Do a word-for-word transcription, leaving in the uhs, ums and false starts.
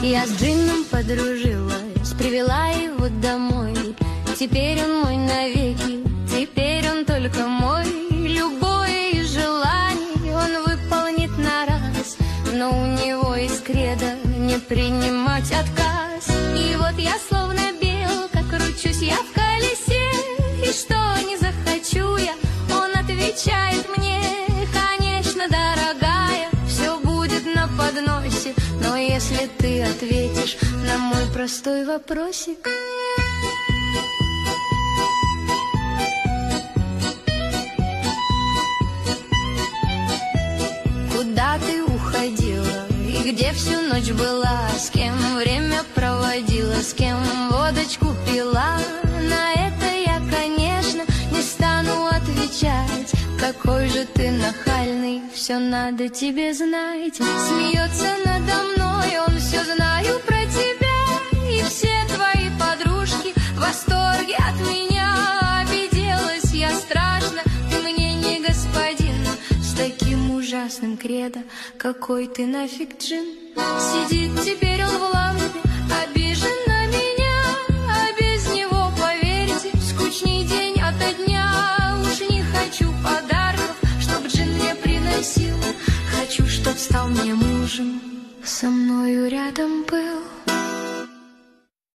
Я с джинном подружилась, привела его домой. Теперь он мой навеки, теперь он только мой. Любое из желаний он выполнит на раз, но у него есть кредо не принимать отказ. И вот я словно белка, кручусь я в колесе, и что не захочу я, он отвечает мне: конечно, дорогая, все будет на подносе, но если ты ответишь на мой простой вопросик. Куда ты уходила и где всю ночь была? С кем время проводила, с кем водочку пила? На это я, конечно, не стану отвечать. Какой же ты нахальный, все надо тебе знать. Смеется надо мной, он все знаю про тебя. И все твои подружки в восторге от меня. Обиделась я страшно, ты мне не господин. С таким ужасным кредо, какой ты нафиг джин. Сидит теперь он в лампе, обижен на меня. А без него, поверьте, скучней день ото дня. Уж не хочу подарков, чтоб джин мне приносил. Хочу, чтоб стал мне мужем, со мною рядом был.